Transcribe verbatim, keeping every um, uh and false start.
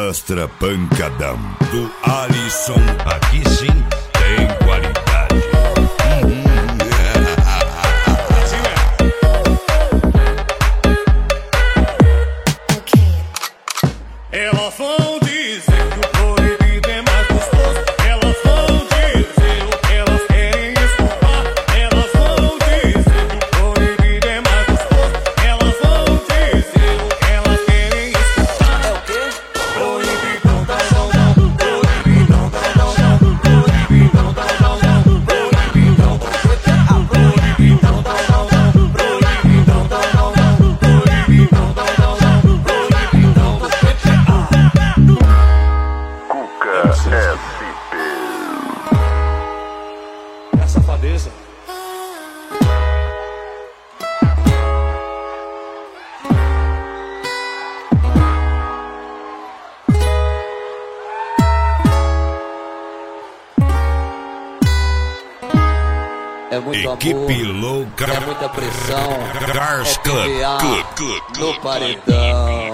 Extra Pancadão do Alisson. Aqui sim tem qualidade. Uhum. Elas vão dizer que o proibido é mais gostoso. Elas vão dizer o que elas querem escutar. Elas vão dizer que o proibido é mais gostoso. Elas vão dizer o que elas querem escutar. É o quê? Proibidão, dá, não, não. Proibidão, dá, não, não. Proibidão, dá, não, não. Proibidão, dá, proibidão, dá, não, não. Proibidão, dá, não, não. Proibidão, dá, não, não. É a safadeza. É muito Equipe amor, louca. é muita pressão, Cars é Club. P V A Good, good, no good. paredão.